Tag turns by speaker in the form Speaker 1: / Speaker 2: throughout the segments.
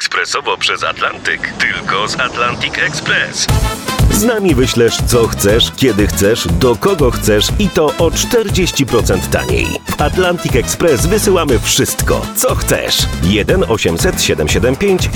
Speaker 1: ekspresowo przez Atlantyk. Tylko z Atlantic Express. Z nami wyślesz co chcesz, kiedy chcesz, do kogo chcesz i to o 40% taniej. W Atlantic Express wysyłamy wszystko, co chcesz. 1 800 775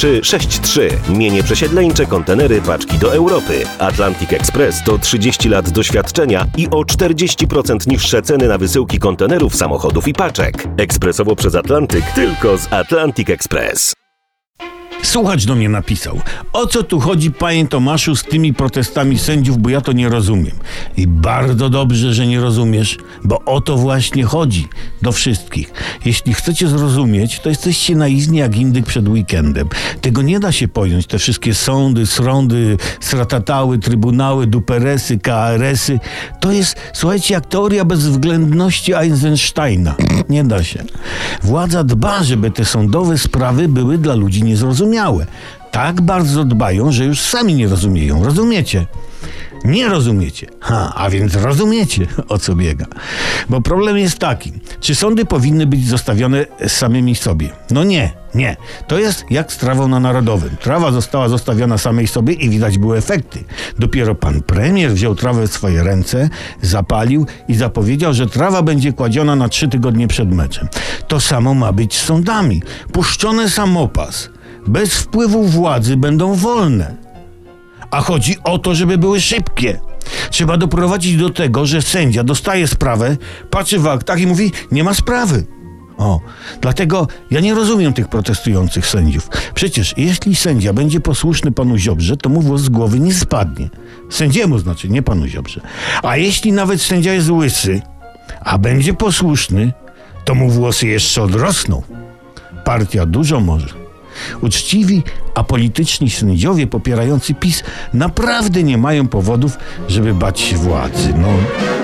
Speaker 1: 7363. Mienie przesiedleńcze, kontenery, paczki do Europy. Atlantic Express to 30 lat doświadczenia i o 40% niższe ceny na wysyłki kontenerów, samochodów i paczek. Ekspresowo przez Atlantyk, tylko z Atlantic Express.
Speaker 2: Słuchacz do mnie napisał: o co tu chodzi, panie Tomaszu, z tymi protestami sędziów, bo ja to nie rozumiem. I bardzo dobrze, że nie rozumiesz, bo o to właśnie chodzi do wszystkich. Jeśli chcecie zrozumieć, to jesteście naiwni jak indyk przed weekendem. Tego nie da się pojąć, te wszystkie sądy, srądy, sratatały, trybunały, duperesy, KRS-y. To jest, słuchajcie, jak teoria bezwzględności Eisensteina. Nie da się. Władza dba, żeby te sądowe sprawy były dla ludzi niezrozumiałe. Tak bardzo dbają, że już sami nie rozumieją. Rozumiecie? Nie rozumiecie. A więc rozumiecie, o co biega. Bo problem jest taki. Czy sądy powinny być zostawione samymi sobie? No nie. To jest jak z trawą na Narodowym. Trawa została zostawiona samej sobie i widać były efekty. Dopiero pan premier wziął trawę w swoje ręce, zapalił i zapowiedział, że trawa będzie kładziona na 3 tygodnie przed meczem. To samo ma być z sądami. Puszczone samopas. Bez wpływu władzy będą wolne. A chodzi o to, żeby były szybkie. Trzeba doprowadzić do tego, że sędzia dostaje sprawę, patrzy w aktach i mówi: nie ma sprawy. Dlatego ja nie rozumiem tych protestujących sędziów. Przecież jeśli sędzia będzie posłuszny panu Ziobrze, to mu włos z głowy nie spadnie. Sędziemu znaczy, nie panu Ziobrze. A jeśli nawet sędzia jest łysy, a będzie posłuszny, to mu włosy jeszcze odrosną. Partia dużo może. Uczciwi, apolityczni sędziowie popierający PiS naprawdę nie mają powodów, żeby bać się władzy.